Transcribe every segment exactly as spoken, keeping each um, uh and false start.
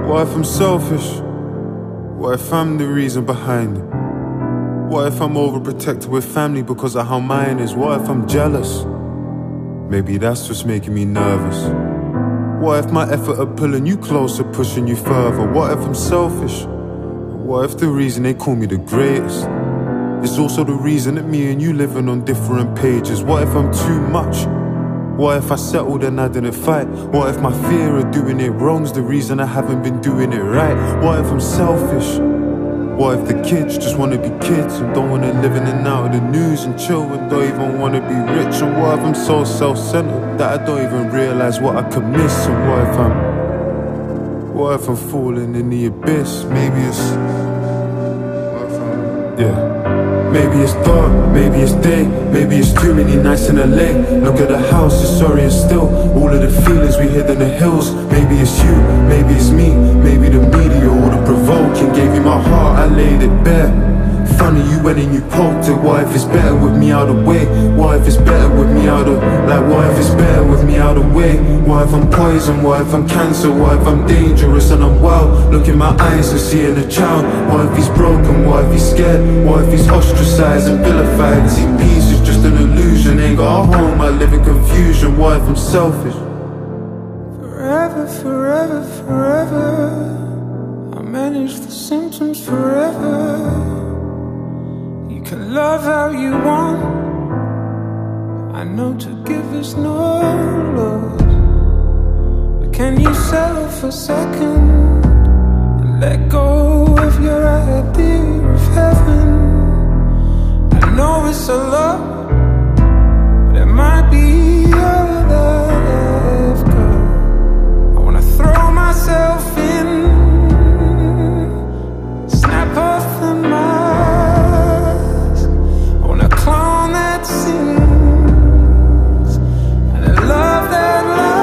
What if I'm selfish? What if I'm the reason behind it? What if I'm overprotected with family because of how mine is? What if I'm jealous? Maybe that's what's making me nervous. What if my effort at pulling you closer, pushing you further? What if I'm selfish? What if the reason they call me the greatest is also the reason that me and you living on different pages? What if I'm too much? What if I settled and I didn't fight? What if my fear of doing it wrong's the reason I haven't been doing it right? What if I'm selfish? What if the kids just wanna be kids and don't wanna live in and out of the news and chill and don't even wanna be rich? And what if I'm so self-centered that I don't even realize what I could miss? And what if I'm, what if I'm falling in the abyss? Maybe it's, what if I'm, yeah. Maybe it's dark, maybe it's day, maybe it's too many nights in L A. Look at the house, it's sorry and still all of the feelings we hid in the hills. Maybe it's you, maybe it's me, maybe the media or the provoking. Gave you my heart, I laid it bare. Funny you went and you poked it. What if it's better with me out of the way? What if it's better with me out of, like what if it's better with me out of the way? What if I'm poison? What if I'm cancer? What if I'm dangerous and I'm wild? Look in my eyes and seeing a child. What if he's broken? What if he's scared? What if he's ostracized and vilified? See, peace is just an illusion. Ain't got a home, I live in confusion. What if I'm selfish? Forever, forever, forever I manage the symptoms forever. You can love how you want. I know to give is no loss. But can you settle for a second and let go of your idea of heaven? I know it's a lot, but it might be all that I've got. I wanna throw myself in, snap off the mask. Clown that sings and a love that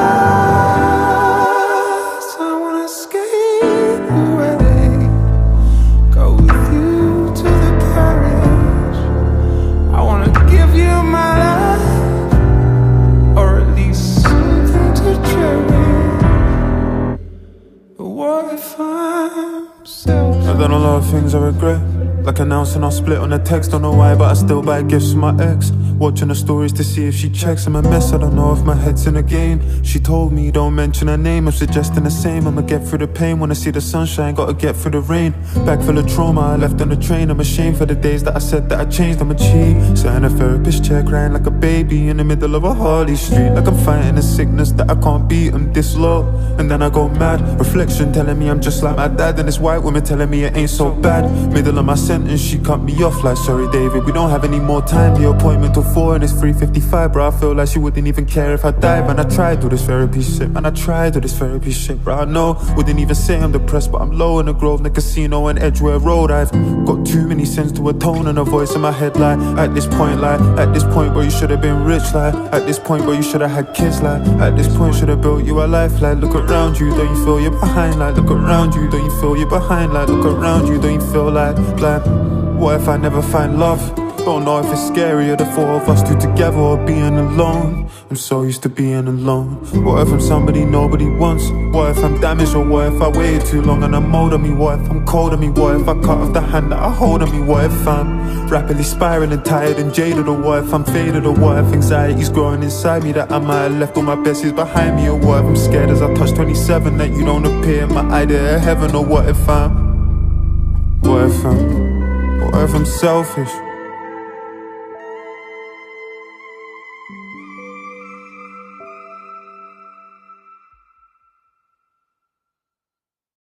lasts. I wanna skate away, go with you to the garage. I wanna give you my life, or at least something to cherish. But what if I'm selfish? I've done a lot of things I regret, like announcing our split on a text. Don't know why, but I still buy gifts for my ex. Watching her stories to see if she checks. I'm a mess, I don't know if my head's in a game. She told me don't mention her name, I'm suggesting the same. I'ma get through the pain, wanna see the sunshine, gotta get through the rain. Bag full of trauma, I left on the train. I'm ashamed for the days that I said that I changed. I'm a cheat, sat in a therapist chair crying like a baby in the middle of a Harley Street. Like I'm fighting a sickness that I can't beat, I'm this low. And then I go mad, reflection telling me I'm just like my dad. And this white woman telling me it ain't so bad. Middle of my sentence, she cut me off like, sorry David, we don't have any more time. The appointment till four and it's three fifty-five, bro. I feel like she wouldn't even care if I died. Man, I tried all this therapy shit, man, I tried all this therapy shit, bro. I know, wouldn't even say I'm depressed, but I'm low in the Grove, the casino and Edgware Road. I've got too many sins to atone and a voice in my head like, at this point, like, at this point where you should have been rich, like, at this point where you should have had kids, like, at this point should have built you a life, like, look around you, don't you feel you're behind, like, look around you, don't you feel you're behind, like, look around you, don't you feel like, like, what if I never find love? Don't know if it's scarier, the four of us two together or being alone. I'm so used to being alone. What if I'm somebody nobody wants? What if I'm damaged, or what if I waited too long and I'm old on me? What if I'm cold on me? What if I cut off the hand that I hold on me? What if I'm rapidly spiraling, tired and jaded? Or what if I'm faded? Or what if anxiety's growing inside me that I might have left all my besties behind me? Or what if I'm scared as I touch twenty-seven that you don't appear in my idea of heaven? Or what if I'm, what if I'm, what if I'm selfish?